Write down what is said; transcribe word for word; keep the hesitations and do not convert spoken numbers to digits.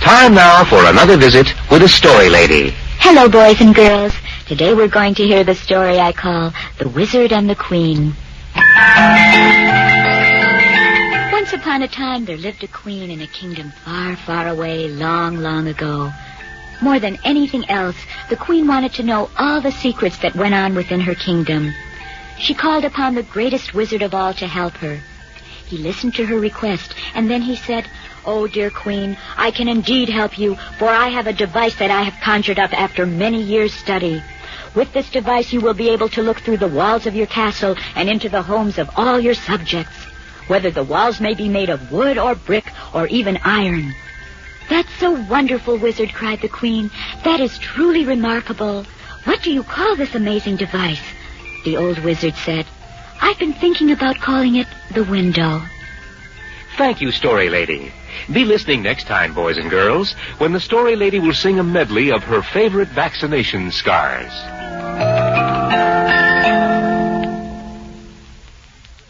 Time now for another visit with a story lady. Hello, boys and girls. Today we're going to hear the story I call The Wizard and the Queen. Once upon a time, there lived a queen in a kingdom far, far away, long, long ago. More than anything else, the queen wanted to know all the secrets that went on within her kingdom. She called upon the greatest wizard of all to help her. He listened to her request, and then he said, "Oh, dear queen, I can indeed help you, for I have a device that I have conjured up after many years' study. With this device, you will be able to look through the walls of your castle and into the homes of all your subjects, whether the walls may be made of wood or brick or even iron." "That's so wonderful, wizard," cried the queen. "That is truly remarkable. What do you call this amazing device?" The old wizard said, "I've been thinking about calling it the window." Thank you, Story Lady. Be listening next time, boys and girls, when the Story Lady will sing a medley of her favorite vaccination scars.